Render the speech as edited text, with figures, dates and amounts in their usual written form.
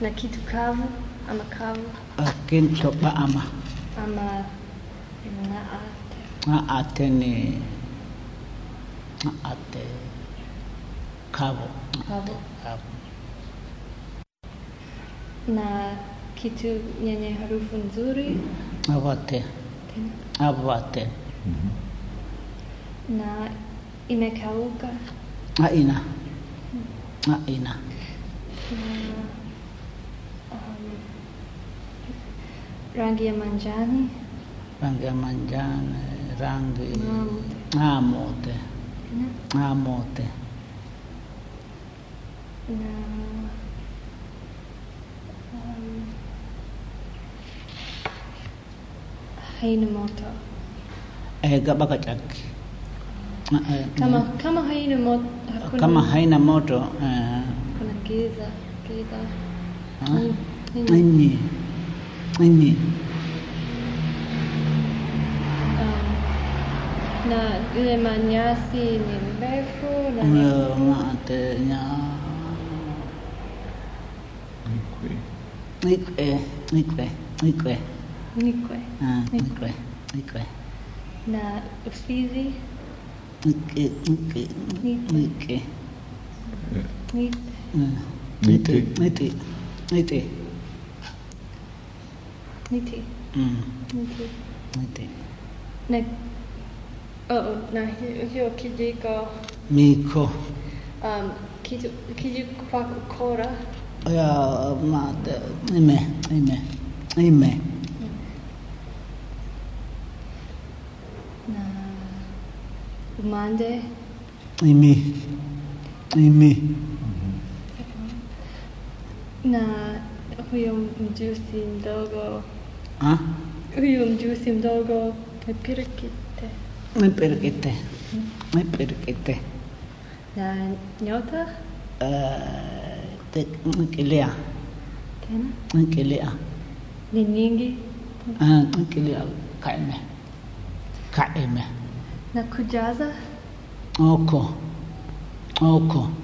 Na kitu kavu ama kavu? Kinto baama. Ama ngaate? Ngaate ni ngaate kavu. Kavu. Na kitu yenye harufu nzuri? Avate. Avate. Na imekauka? Haina. Haina. Rangi ya manjani? Rangi ya manjani, rangi ngamote. Ngamote. Na haina moto. Gabakachaki. Kama haina moto, kama haina moto, kuna giza. Nini. Na ile manyasi ni mrefu na matenya. Nikwe. Na ufizi? Nike. Niti. Na hiyo kijiko. Miko. Kijiko kwa kukora. Ya mate. Ime. Na umande. Imi. Na huyo mjusi mdogo. Huyo mjusi mdogo Mepirikite. Na nyota? Nkilia. Tena? Nkilia. Ni nyingi? Nkilia kaime. Na kujaza? Oko.